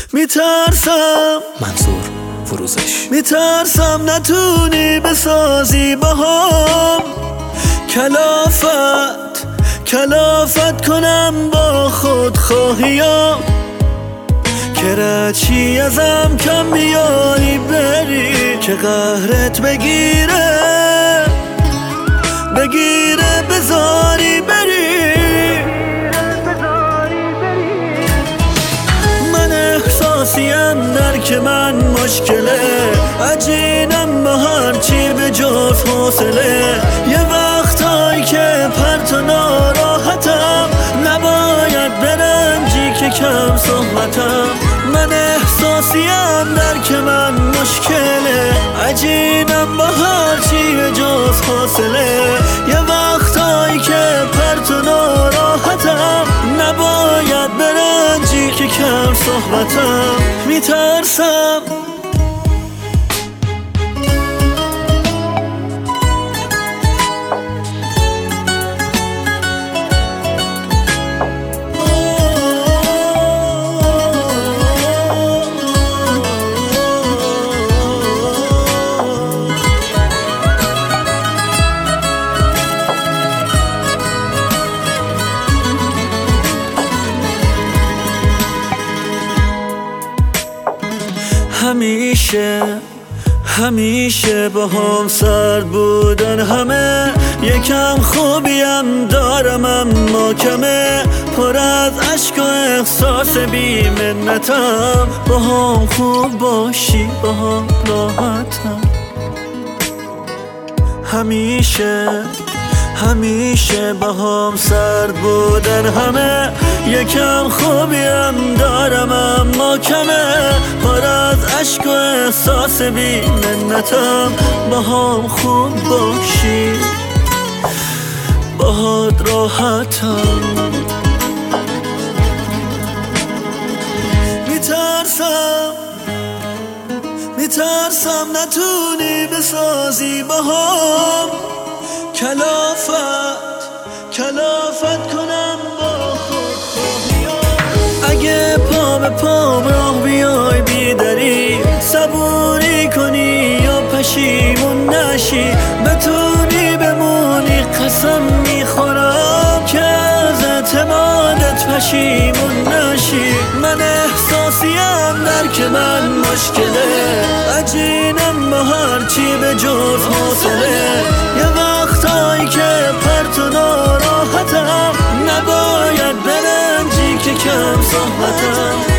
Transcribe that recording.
میترسم منصور فروزش. میترسم نتونی بسازی باهام کلافت کنم با خودخواهیام که رچی ازم کم بیایی بری که قهرت بگیره بذاری بری. من احساسیم درک من مشکله، عجینم با هرچی به جز حوصله. یه وقتایی که پرت و ناراحتم نباید برنجی که کم صحبتم. من احساسیم درک من مشکله، عجینم با هرچی به جز حوصله. یه وقتایی که پرت و ناراحتم نباید برنجی که کم صحبتم. میترسم همیشه با هم سرد بودن همه. یکم خوبیم دارم اما کمه، پر از عشق و احساس بی منتم. با هم خوب باشی با هم راحتم. همیشه با هم سرد بودن همه. یکم خوبیم دارم اما کمه، پر از عشق و احساس بی منتم. با هم خوب باشی باهات راحتم. میترسم نتونی بسازی باهام کلافت کنم با خودخواهیام. اگه پا به پام راه بیای بیداری، صبوری کنی یا پشیمون نشی، بتونی بمونی قسم میخورم که از اعتمادت پشیمون نشی. من احساسیم درک من مشکله، عجینم با هرچی به جز حوصله. یه وقتایی که پرت و ناراحتم نباید برنجی که کم صحبتم.